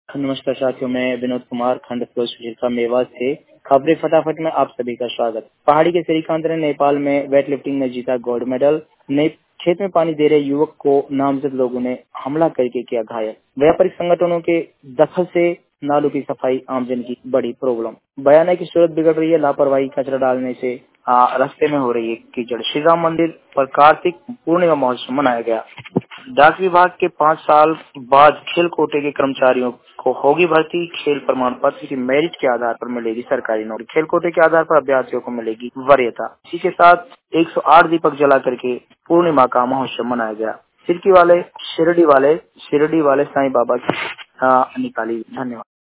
नमस्कार साथियों, मैं विनोद कुमार खंड का मेवात से खबरें फटाफट में आप सभी का स्वागत। पहाड़ी के श्रीकांत ने नेपाल में वेट लिफ्टिंग में जीता गोल्ड मेडल। खेत में पानी दे रहे युवक को नामजद लोगों ने हमला करके किया घायल। व्यापारिक संगठनों के दखल से नालों की सफाई आमजन की बड़ी प्रॉब्लम। बयान है की सूरत बिगड़ रही है, लापरवाही कचरा डालने से रास्ते में हो रही है कीचड़। श्री राम मंदिर पर कार्तिक पूर्णिमा महोत्सव मनाया गया। डाक विभाग के 5 साल बाद खेल कोटे के कर्मचारियों को होगी भर्ती। खेल प्रमाण पत्र की मेरिट के आधार पर मिलेगी सरकारी नौकरी। खेल कोटे के आधार पर अभ्यर्थियों को मिलेगी वरीयता। इसी के साथ 108 दीपक जला करके पूर्णिमा का महोत्सव मनाया गया। शिरडी वाले साईं बाबा की निकाली। धन्यवाद।